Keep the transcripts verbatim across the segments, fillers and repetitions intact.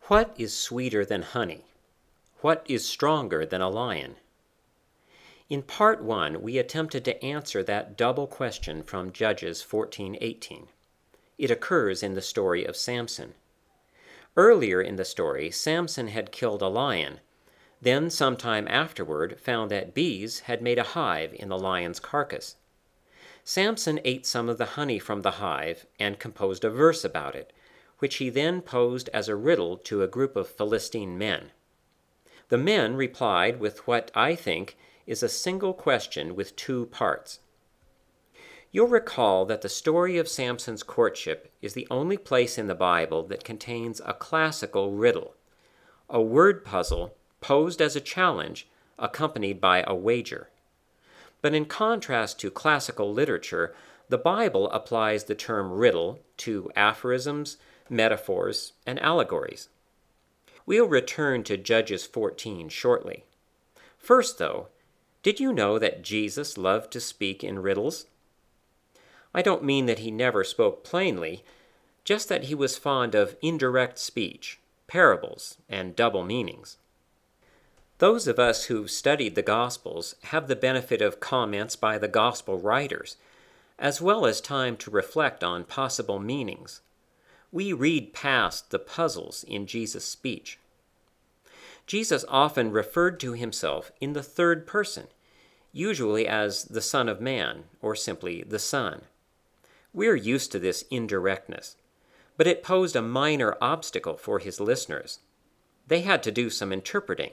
What is sweeter than honey? What is stronger than a lion? In part one, we attempted to answer that double question from Judges fourteen eighteen. It occurs in the story of Samson. Earlier in the story, Samson had killed a lion, then sometime afterward found that bees had made a hive in the lion's carcass. Samson ate some of the honey from the hive and composed a verse about it, which he then posed as a riddle to a group of Philistine men. The men replied with what I think is a single question with two parts. You'll recall that the story of Samson's courtship is the only place in the Bible that contains a classical riddle, a word puzzle posed as a challenge accompanied by a wager. But in contrast to classical literature, the Bible applies the term riddle to aphorisms, metaphors, and allegories. We'll return to Judges fourteen shortly. First, though, did you know that Jesus loved to speak in riddles? I don't mean that he never spoke plainly, just that he was fond of indirect speech, parables, and double meanings. Those of us who've studied the Gospels have the benefit of comments by the Gospel writers, as well as time to reflect on possible meanings. We read past the puzzles in Jesus' speech. Jesus often referred to himself in the third person, usually as the Son of Man, or simply the Son. We're used to this indirectness, but it posed a minor obstacle for his listeners. They had to do some interpreting.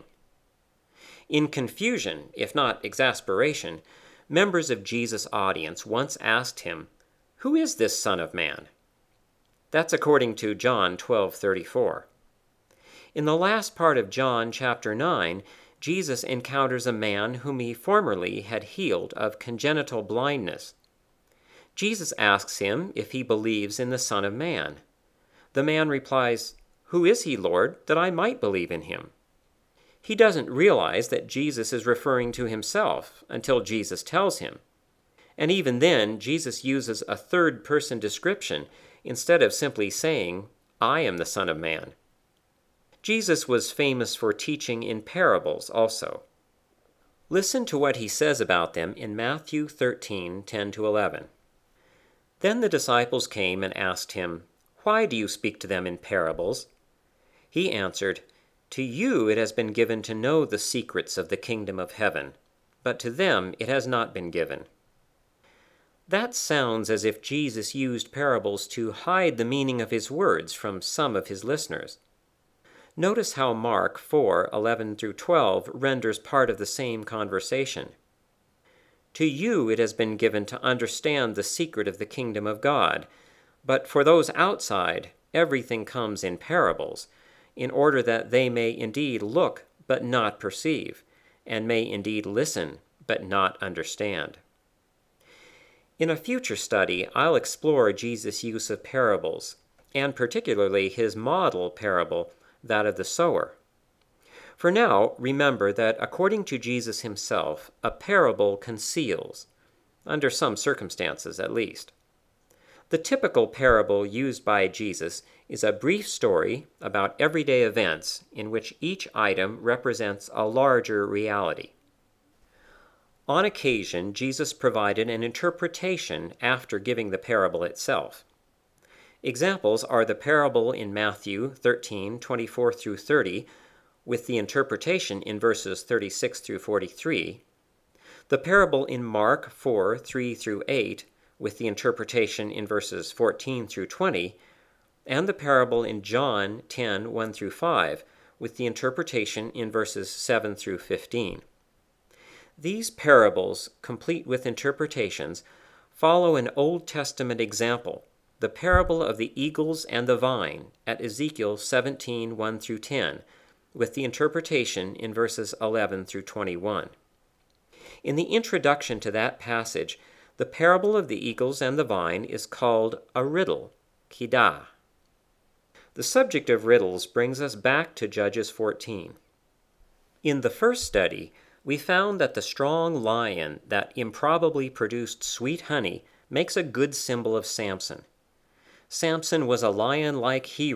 In confusion, if not exasperation, members of Jesus' audience once asked him, "Who is this Son of Man?" That's according to John twelve thirty-four. In the last part of John chapter nine, Jesus encounters a man whom he formerly had healed of congenital blindness. Jesus asks him if he believes in the Son of Man. The man replies, "Who is he, Lord, that I might believe in him?" He doesn't realize that Jesus is referring to himself until Jesus tells him. And even then, Jesus uses a third-person description instead of simply saying, "I am the Son of Man." Jesus was famous for teaching in parables also. Listen to what he says about them in Matthew thirteen ten to eleven. Then the disciples came and asked him, "Why do you speak to them in parables?" He answered, "To you it has been given to know the secrets of the kingdom of heaven, but to them it has not been given." That sounds as if Jesus used parables to hide the meaning of his words from some of his listeners. Notice how Mark four eleven through twelve renders part of the same conversation. To you it has been given to understand the secret of the kingdom of God, but for those outside, everything comes in parables, in order that they may indeed look but not perceive, and may indeed listen but not understand. In a future study, I'll explore Jesus' use of parables, and particularly his model parable, that of the sower. For now, remember that according to Jesus himself, a parable conceals, under some circumstances at least. The typical parable used by Jesus is a brief story about everyday events in which each item represents a larger reality. On occasion, Jesus provided an interpretation after giving the parable itself. Examples are the parable in Matthew thirteen twenty-four through thirty, with the interpretation in verses thirty-six through forty-three, the parable in Mark four three through eight, with the interpretation in verses fourteen through twenty, and the parable in John ten one through five, with the interpretation in verses seven through fifteen. These parables, complete with interpretations, follow an Old Testament example, the parable of the eagles and the vine at Ezekiel seventeen one through ten, with the interpretation in verses eleven through twenty-one. In the introduction to that passage, the parable of the eagles and the vine is called a riddle, kidah. The subject of riddles brings us back to Judges fourteen. In the first study, we found that the strong lion that improbably produced sweet honey makes a good symbol of Samson. Samson was a lion-like hero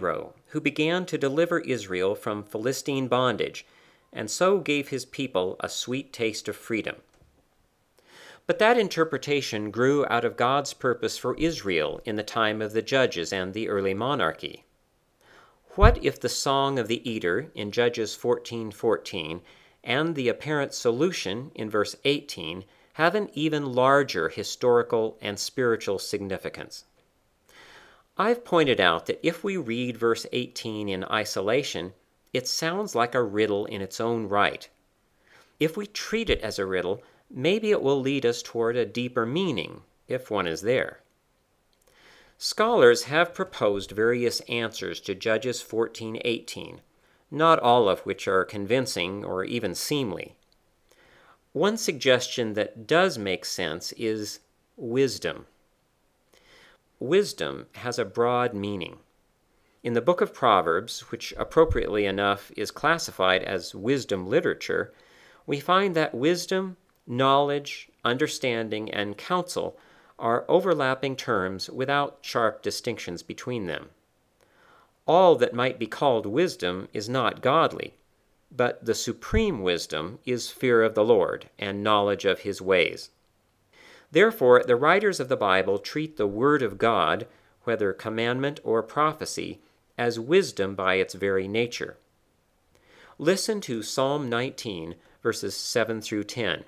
who began to deliver Israel from Philistine bondage, and so gave his people a sweet taste of freedom. But that interpretation grew out of God's purpose for Israel in the time of the judges and the early monarchy. What if the song of the eater in Judges fourteen fourteen and the apparent solution in verse eighteen have an even larger historical and spiritual significance? I've pointed out that if we read verse eighteen in isolation, it sounds like a riddle in its own right. If we treat it as a riddle, maybe it will lead us toward a deeper meaning, if one is there. Scholars have proposed various answers to Judges fourteen eighteen, not all of which are convincing or even seemly. One suggestion that does make sense is wisdom. Wisdom has a broad meaning. In the book of Proverbs, which appropriately enough is classified as wisdom literature, we find that wisdom, knowledge, understanding, and counsel are overlapping terms without sharp distinctions between them. All that might be called wisdom is not godly, but the supreme wisdom is fear of the Lord and knowledge of his ways. Therefore, the writers of the Bible treat the Word of God, whether commandment or prophecy, as wisdom by its very nature. Listen to Psalm nineteen, verses seven through ten.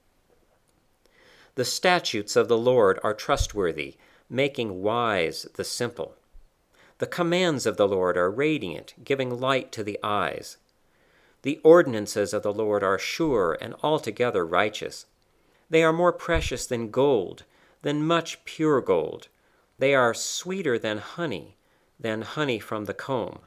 The statutes of the Lord are trustworthy, making wise the simple. The commands of the Lord are radiant, giving light to the eyes. The ordinances of the Lord are sure and altogether righteous. They are more precious than gold, than much pure gold. They are sweeter than honey, than honey from the comb.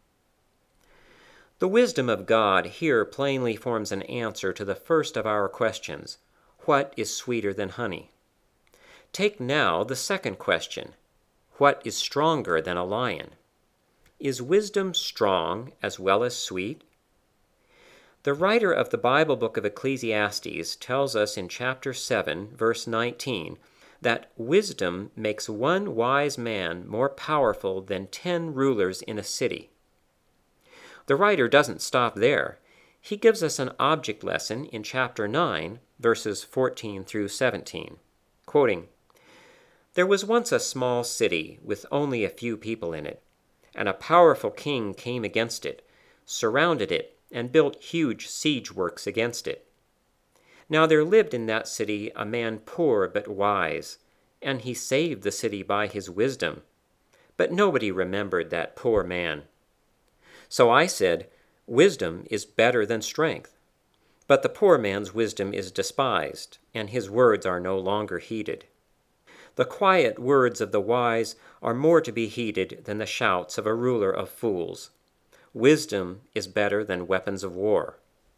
The wisdom of God here plainly forms an answer to the first of our questions: what is sweeter than honey? Take now the second question: what is stronger than a lion? Is wisdom strong as well as sweet? The writer of the Bible book of Ecclesiastes tells us in chapter seven, verse nineteen, that wisdom makes one wise man more powerful than ten rulers in a city. The writer doesn't stop there. He gives us an object lesson in chapter nine, verses fourteen through seventeen. Quoting, "There was once a small city with only a few people in it, and a powerful king came against it, surrounded it, and built huge siege works against it. Now there lived in that city a man poor but wise, and he saved the city by his wisdom. But nobody remembered that poor man. So I said, 'Wisdom is better than strength.' But the poor man's wisdom is despised, and his words are no longer heeded. The quiet words of the wise are more to be heeded than the shouts of a ruler of fools. Wisdom is better than weapons of war."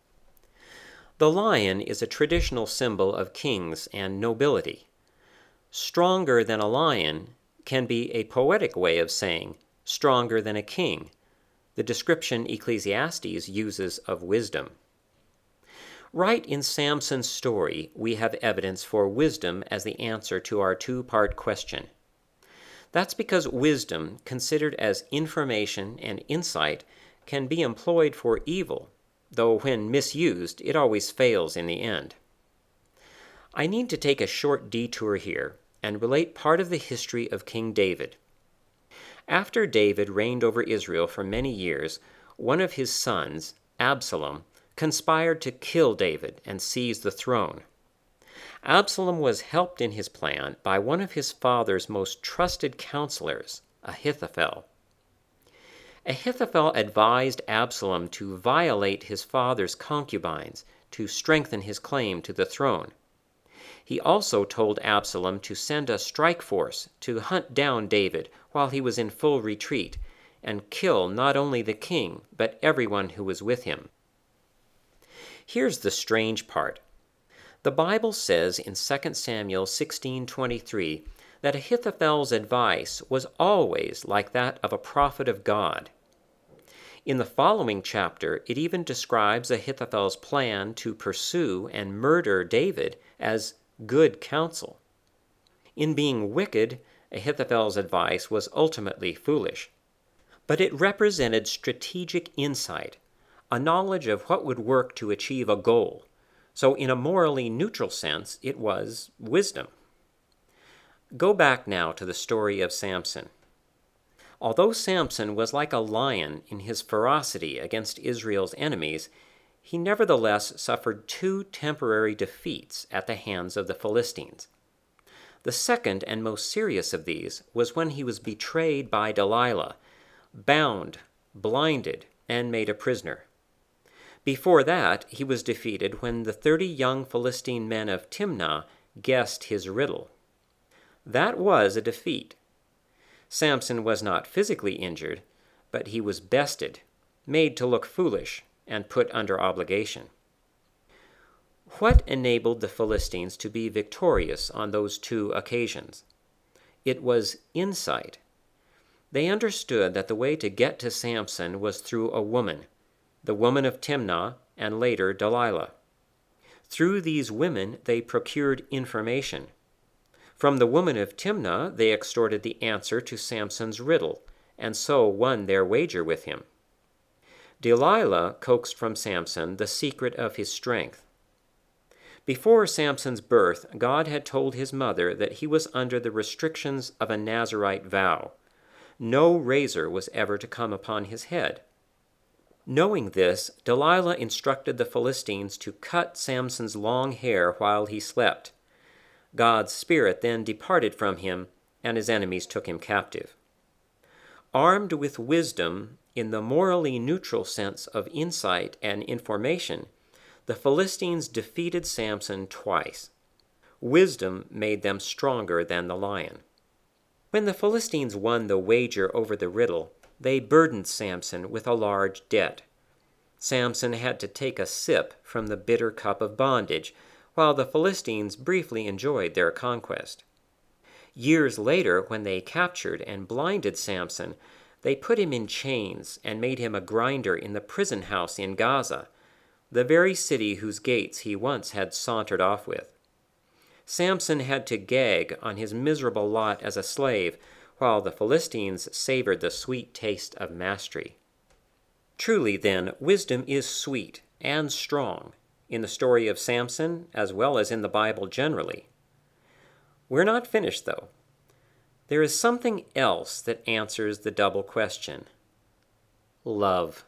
The lion is a traditional symbol of kings and nobility. Stronger than a lion can be a poetic way of saying stronger than a king, the description Ecclesiastes uses of wisdom. Right in Samson's story, we have evidence for wisdom as the answer to our two-part question. That's because wisdom, considered as information and insight, can be employed for evil, though when misused, it always fails in the end. I need to take a short detour here and relate part of the history of King David. After David reigned over Israel for many years, one of his sons, Absalom, conspired to kill David and seize the throne. Absalom was helped in his plan by one of his father's most trusted counselors, Ahithophel. Ahithophel advised Absalom to violate his father's concubines to strengthen his claim to the throne. He also told Absalom to send a strike force to hunt down David while he was in full retreat and kill not only the king, but everyone who was with him. Here's the strange part. The Bible says in Second Samuel sixteen twenty-three that Ahithophel's advice was always like that of a prophet of God. In the following chapter, it even describes Ahithophel's plan to pursue and murder David as good counsel. In being wicked, Ahithophel's advice was ultimately foolish. but it represented strategic insight, a knowledge of what would work to achieve a goal. So in a morally neutral sense, it was wisdom. Go back now to the story of Samson. Although Samson was like a lion in his ferocity against Israel's enemies, he nevertheless suffered two temporary defeats at the hands of the Philistines. The second and most serious of these was when he was betrayed by Delilah, bound, blinded, and made a prisoner. Before that, he was defeated when the thirty young Philistine men of Timnah guessed his riddle. That was a defeat. Samson was not physically injured, but he was bested, made to look foolish, and put under obligation. What enabled the Philistines to be victorious on those two occasions? It was insight. They understood that the way to get to Samson was through a woman, the woman of Timnah, and later Delilah. Through these women, they procured information. From the woman of Timnah, they extorted the answer to Samson's riddle, and so won their wager with him. Delilah coaxed from Samson the secret of his strength. Before Samson's birth, God had told his mother that he was under the restrictions of a Nazirite vow. No razor was ever to come upon his head. Knowing this, Delilah instructed the Philistines to cut Samson's long hair while he slept. God's spirit then departed from him, and his enemies took him captive. Armed with wisdom in the morally neutral sense of insight and information, the Philistines defeated Samson twice. Wisdom made them stronger than the lion. When the Philistines won the wager over the riddle, they burdened Samson with a large debt. Samson had to take a sip from the bitter cup of bondage, while the Philistines briefly enjoyed their conquest. Years later, when they captured and blinded Samson, they put him in chains and made him a grinder in the prison house in Gaza, the very city whose gates he once had sauntered off with. Samson had to gag on his miserable lot as a slave, while the Philistines savored the sweet taste of mastery. Truly, then, wisdom is sweet and strong, in the story of Samson as well as in the Bible generally. We're not finished, though. There is something else that answers the double question. Love.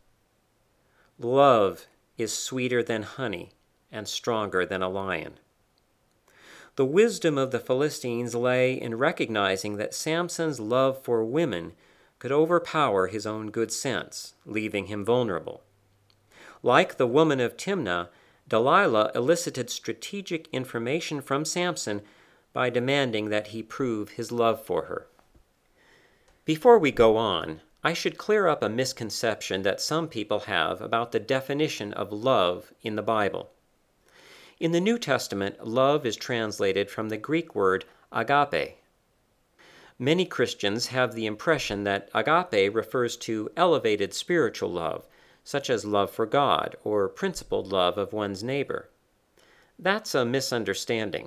Love is sweeter than honey and stronger than a lion. The wisdom of the Philistines lay in recognizing that Samson's love for women could overpower his own good sense, leaving him vulnerable. Like the woman of Timnah, Delilah elicited strategic information from Samson by demanding that he prove his love for her. Before we go on, I should clear up a misconception that some people have about the definition of love in the Bible. In the New Testament, love is translated from the Greek word agape. Many Christians have the impression that agape refers to elevated spiritual love, such as love for God or principled love of one's neighbor. That's a misunderstanding.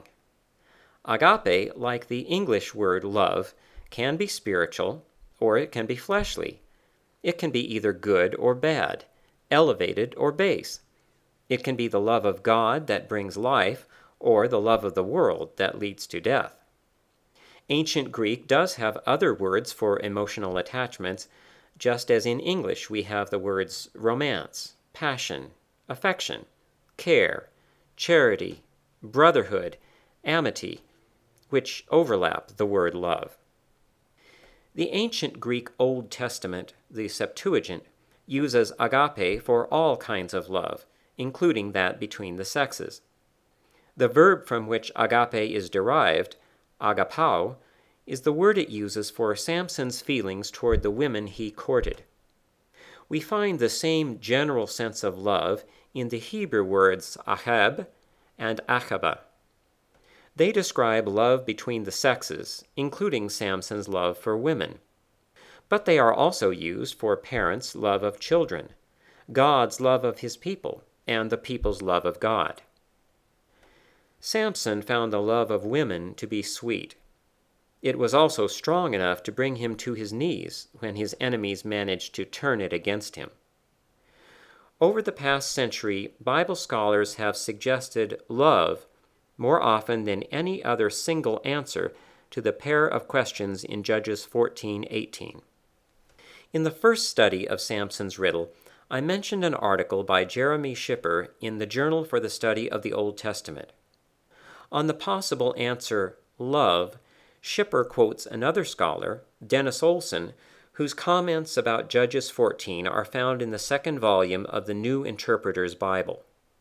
Agape, like the English word love, can be spiritual or it can be fleshly. It can be either good or bad, elevated or base. It can be the love of God that brings life or the love of the world that leads to death. Ancient Greek does have other words for emotional attachments, just as in English we have the words romance, passion, affection, care, charity, brotherhood, amity, which overlap the word love. The ancient Greek Old Testament, the Septuagint, uses agape for all kinds of love, including that between the sexes. The verb from which agape is derived, agapao, is the word it uses for Samson's feelings toward the women he courted. We find the same general sense of love in the Hebrew words ahab and achaba. They describe love between the sexes, including Samson's love for women. But they are also used for parents' love of children, God's love of his people, and the people's love of God. Samson found the love of women to be sweet. It was also strong enough to bring him to his knees when his enemies managed to turn it against him. Over the past century, Bible scholars have suggested love more often than any other single answer to the pair of questions in Judges fourteen eighteen. In the first study of Samson's riddle, I mentioned an article by Jeremy Schipper in the Journal for the Study of the Old Testament. On the possible answer, love, Schipper quotes another scholar, Dennis Olson, whose comments about Judges fourteen are found in the second volume of the New Interpreter's Bible.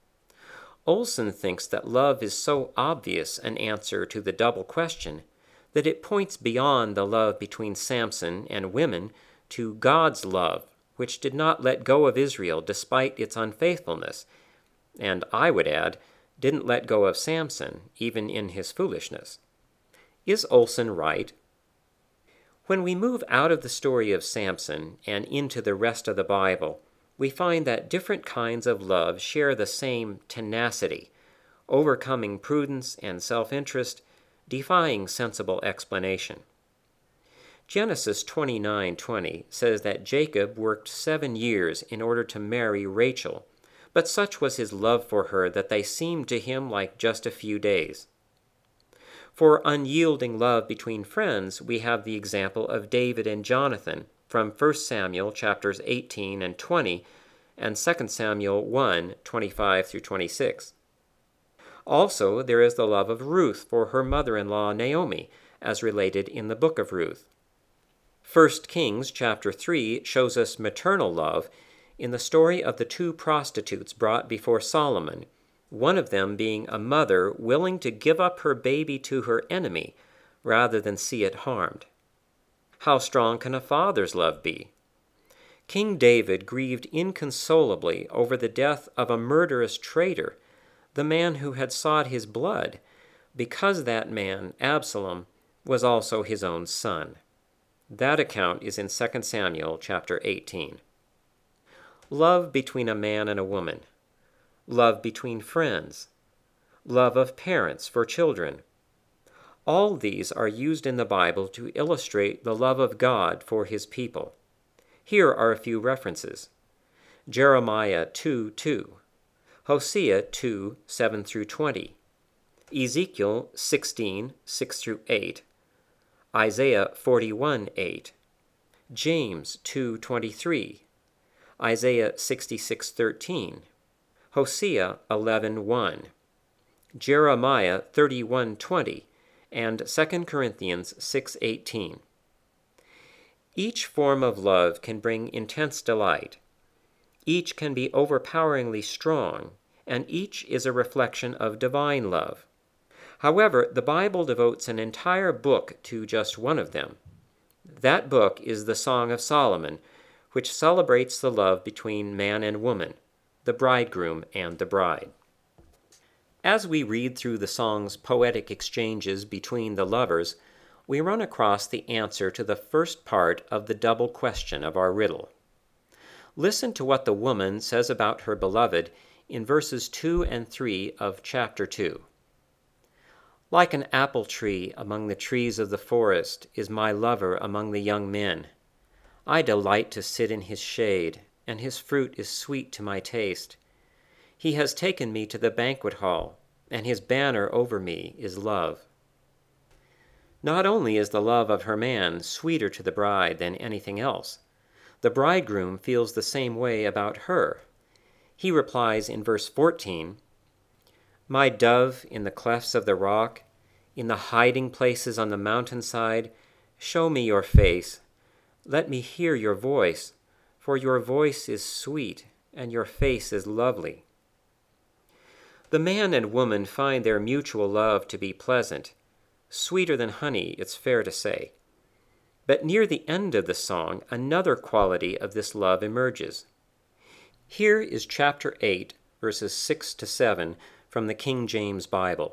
Olson thinks that love is so obvious an answer to the double question that it points beyond the love between Samson and women to God's love, which did not let go of Israel despite its unfaithfulness, and, I would add, didn't let go of Samson even in his foolishness. Is Olson right? When we move out of the story of Samson and into the rest of the Bible, we find that different kinds of love share the same tenacity, overcoming prudence and self-interest, defying sensible explanation. Genesis twenty-nine twenty says that Jacob worked seven years in order to marry Rachel, but such was his love for her that they seemed to him like just a few days. For unyielding love between friends, we have the example of David and Jonathan from First Samuel chapters eighteen and twenty and Second Samuel one twenty-five through twenty-six. Also, there is the love of Ruth for her mother-in-law Naomi, as related in the book of Ruth. First Kings chapter three shows us maternal love in the story of the two prostitutes brought before Solomon, one of them being a mother willing to give up her baby to her enemy rather than see it harmed. How strong can a father's love be? King David grieved inconsolably over the death of a murderous traitor, the man who had sought his blood, because that man, Absalom, was also his own son. That account is in Second Samuel chapter eighteen. Love between a man and a woman. Love between friends. Love of parents for children. All these are used in the Bible to illustrate the love of God for his people. Here are a few references. Jeremiah two two, Hosea two seven through twenty, Ezekiel sixteen six through eight, Isaiah forty-one eight, James two twenty-three, Isaiah sixty-six thirteen, Hosea eleven one, Jeremiah thirty-one twenty, and Second Corinthians six eighteen. Each form of love can bring intense delight. Each can be overpoweringly strong, and each is a reflection of divine love. However, the Bible devotes an entire book to just one of them. That book is the Song of Solomon, which celebrates the love between man and woman, the bridegroom and the bride. As we read through the song's poetic exchanges between the lovers, we run across the answer to the first part of the double question of our riddle. Listen to what the woman says about her beloved in verses two and three of chapter two. Like an apple tree among the trees of the forest is my lover among the young men. I delight to sit in his shade, and his fruit is sweet to my taste. He has taken me to the banquet hall, and his banner over me is love. Not only is the love of her man sweeter to the bride than anything else, the bridegroom feels the same way about her. He replies in verse fourteen, My dove in the clefts of the rock, in the hiding places on the mountainside, show me your face. Let me hear your voice, for your voice is sweet, and your face is lovely. The man and woman find their mutual love to be pleasant, sweeter than honey, it's fair to say. But near the end of the song, another quality of this love emerges. Here is chapter eight, verses six to seven from the King James Bible.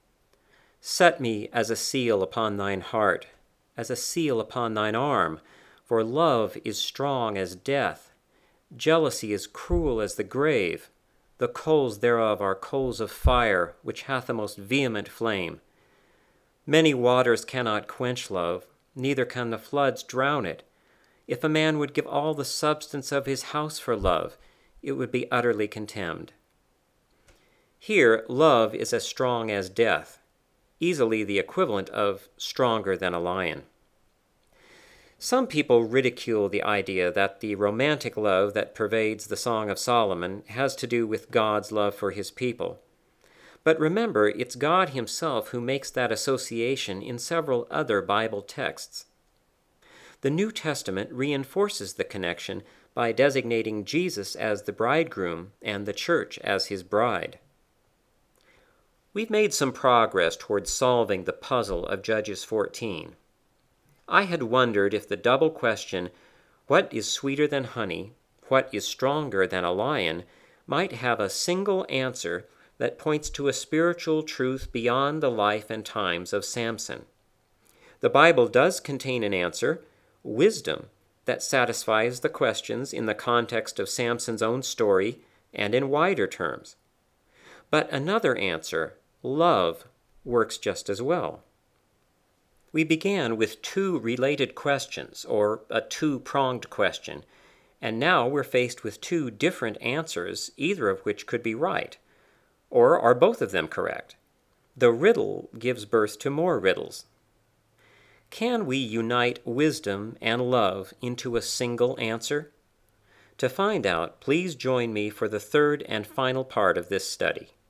Set me as a seal upon thine heart, as a seal upon thine arm, for love is strong as death. Jealousy is cruel as the grave. The coals thereof are coals of fire, which hath a most vehement flame. Many waters cannot quench love, neither can the floods drown it. If a man would give all the substance of his house for love, it would be utterly contemned. Here, love is as strong as death, easily the equivalent of stronger than a lion. Some people ridicule the idea that the romantic love that pervades the Song of Solomon has to do with God's love for his people. But remember, it's God himself who makes that association in several other Bible texts. The New Testament reinforces the connection by designating Jesus as the bridegroom and the church as his bride. We've made some progress towards solving the puzzle of Judges fourteen. I had wondered if the double question, what is sweeter than honey, what is stronger than a lion, might have a single answer that points to a spiritual truth beyond the life and times of Samson. The Bible does contain an answer, wisdom, that satisfies the questions in the context of Samson's own story and in wider terms. But another answer, love, works just as well. We began with two related questions, or a two-pronged question, and now we're faced with two different answers, either of which could be right. Or are both of them correct? The riddle gives birth to more riddles. Can we unite wisdom and love into a single answer? To find out, please join me for the third and final part of this study.